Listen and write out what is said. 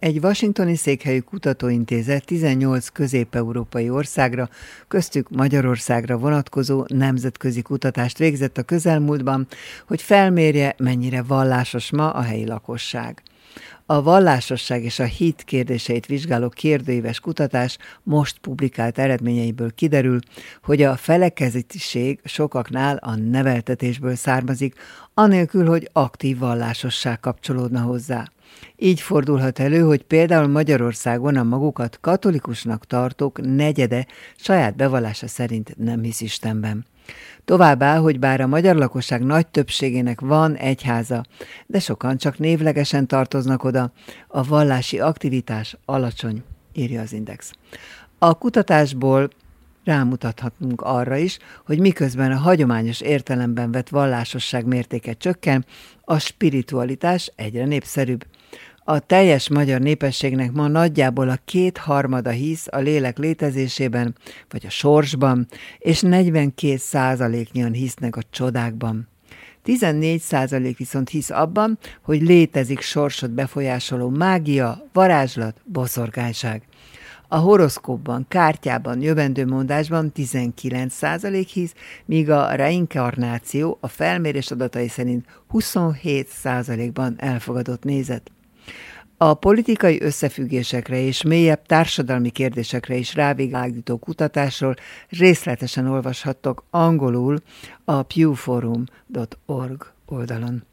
Egy washingtoni székhelyű kutatóintézet 18 közép-európai országra, köztük Magyarországra vonatkozó nemzetközi kutatást végzett a közelmúltban, hogy felmérje, mennyire vallásos ma a helyi lakosság. A vallásosság és a hit kérdéseit vizsgáló kérdőíves kutatás most publikált eredményeiből kiderül, hogy a felekezetiség sokaknál a neveltetésből származik, anélkül, hogy aktív vallásosság kapcsolódna hozzá. Így fordulhat elő, hogy például Magyarországon a magukat katolikusnak tartók negyede saját bevallása szerint nem hisz Istenben. Továbbá, hogy bár a magyar lakosság nagy többségének van egyháza, de sokan csak névlegesen tartoznak oda, a vallási aktivitás alacsony, írja az Index. A kutatásból rámutathatunk arra is, hogy miközben a hagyományos értelemben vett vallásosság mértéke csökken, a spiritualitás egyre népszerűbb. A teljes magyar népességnek ma nagyjából a 2/3 hisz a lélek létezésében, vagy a sorsban, és 42%-nyian hisznek a csodákban. 14% viszont hisz abban, hogy létezik sorsot befolyásoló mágia, varázslat, boszorkányság. A horoszkópban, kártyában, jövendőmondásban 19% hisz, míg a reinkarnáció a felmérés adatai szerint 27%-ban elfogadott nézet. A politikai összefüggésekre és mélyebb társadalmi kérdésekre is rávilágító kutatásról részletesen olvashattok angolul a pewforum.org oldalon.